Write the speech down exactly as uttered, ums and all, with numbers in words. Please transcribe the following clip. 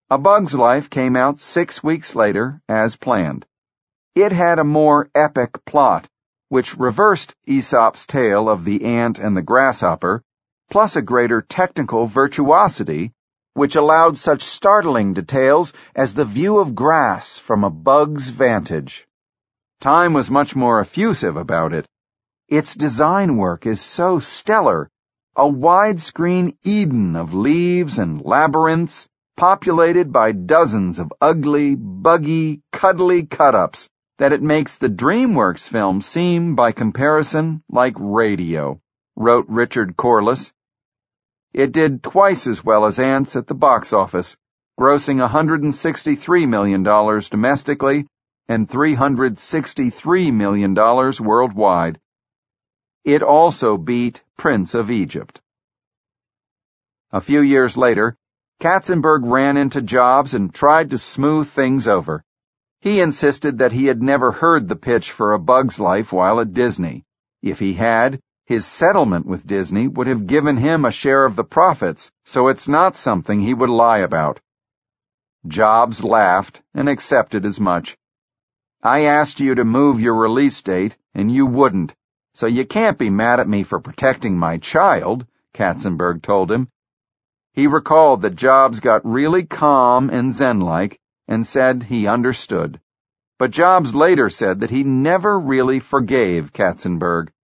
A Bug's Life came out six weeks later, as planned. It had a more epic plot, which reversed Aesop's tale of the ant and the grasshopper, plus a greater technical virtuosity, which allowed such startling details as the view of grass from a bug's vantage. Time was much more effusive about it. Its design work is so stellar, a widescreen Eden of leaves and labyrinths, populated by dozens of ugly, buggy, cuddly cut-ups, that it makes the DreamWorks film seem, by comparison, like radio, wrote Richard Corliss. It did twice as well as Ants at the box office, grossing one hundred sixty-three million dollars domestically and three hundred sixty-three million dollars worldwide. It also beat Prince of Egypt. A few years later, Katzenberg ran into Jobs and tried to smooth things over. He insisted that he had never heard the pitch for A Bug's Life while at Disney. If he had, his settlement with Disney would have given him a share of the profits, so it's not something he would lie about. Jobs laughed and accepted as much. "I asked you to move your release date, and you wouldn't, so you can't be mad at me for protecting my child," Katzenberg told him. He recalled that Jobs got really calm and zen-like and said he understood. But Jobs later said that he never really forgave Katzenberg.